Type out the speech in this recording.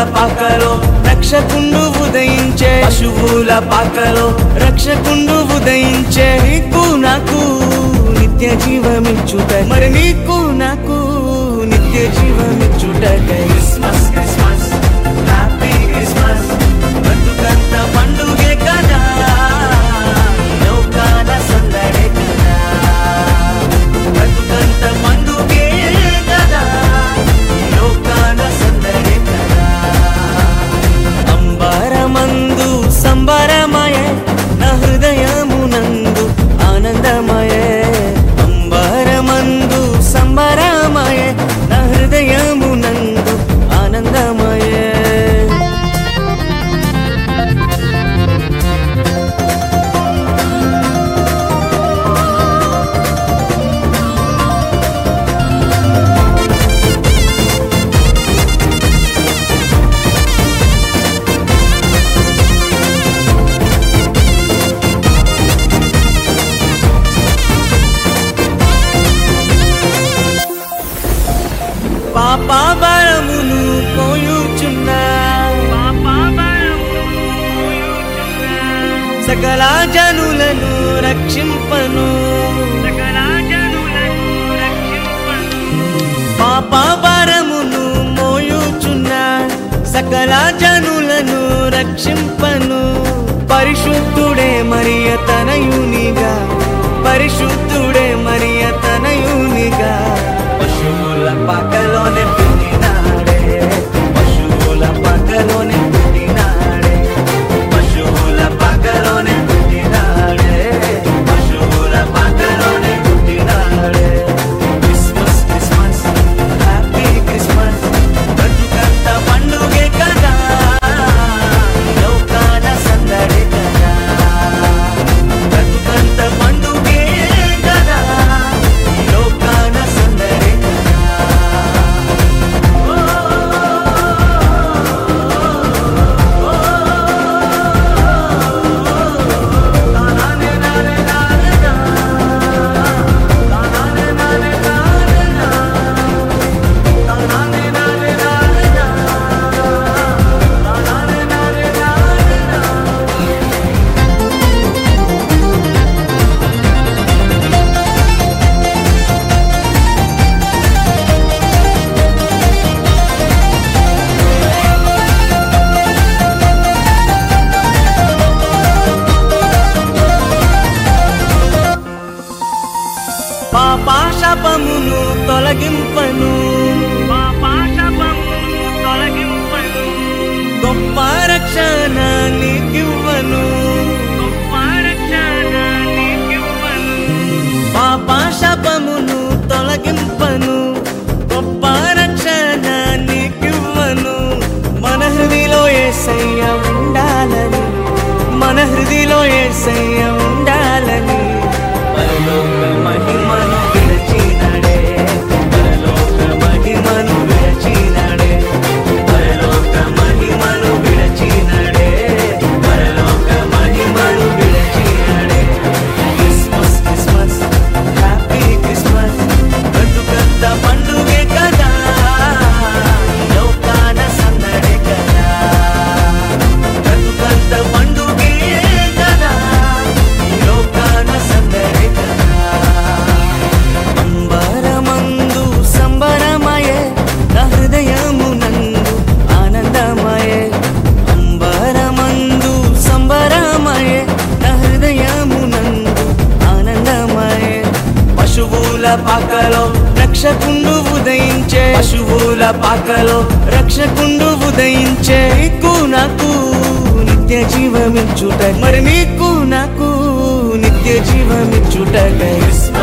పాకలో రక్షకుండు ఉదయించే, పశువుల పాకలో రక్షకుండు ఉదయించే. నీకు నాకు నిత్య జీవమిచ్చుట, మరి నీకు నాకు నిత్య జీవమిచ్చుటకై క్రిస్మస్ క్రిస్మస్ హ్యాపీ క్రిస్మస్. బ్రతుకంత పండుగే కదా, లోకాల సందడే కదా. బ్రతుకంత పండుగే కదా, లోకాల సందడే కదా. అంబరమందు సంబరమయే, నా హృదయమునందు ఆనందమయే. అంబరమందు సంబరమయే, నా హృదయమునందు ఆనందమయే. పాపభరమును పోయుచున్నా, సకల జనులను రక్షింపను. పాపభరమును మోయుచున్నా, సకల జనులను రక్షింపను. పరిశుద్ధుడే మరియ తనయునిగా, పరిశుద్ధుడే మరియ తనయునిగా. పశువుల పాకలోనే పుట్టినాడే, పశువుల పాకలోనే పుట్టినాడే. పశువుల పాకలోనే పుట్టినాడే, పశువుల పాకలోనే పుట్టినాడే. Christmas Christmas happy Christmas. బ్రతుకంత పండుగే కదా, లోకాల సందడి కదా. బ్రతుకంత పండుగే కదా, లోకాల సందడి కదా. పాపశాపమును తొలగింపను, గొప్ప రక్షణ నీకివ్వను. పాపశాపమును తొలగింపను, గొప్ప రక్షణ నీకివ్వను. మన హృదిలో యేసయ్య ఉండాలని, మన హృదిలో యేసయ్య ఉండాలని. పరలోక మహిమను విరచినాడే, పరలోక మహిమను విరచినాడే. పరలోక మహిమను విరచినాడే, పరలోక మహిమను విరచినాడే. Christmas Christmas happy Christmas. బ్రతుకంత పండుగే కదా, లోకాల సందడే కదా. బ్రతుకంత పండుగే కదా, లోకాల సందడే కదా. అంబరమందు సంబరమయే, నా హృదయమునందు ఆనందమయే. అంబరమందు సంబరమయే, నా హృదయమునందు ఆనందమయే. పశువుల పాకలో రక్షకుండు ఉదయించే, పశువుల పాకలో రక్షకుండు ఉదయించే. నీకు నాకు నిత్య జీవమిచ్చుట, మరి నీకు నాకు నిత్య జీవమిచ్చుటకై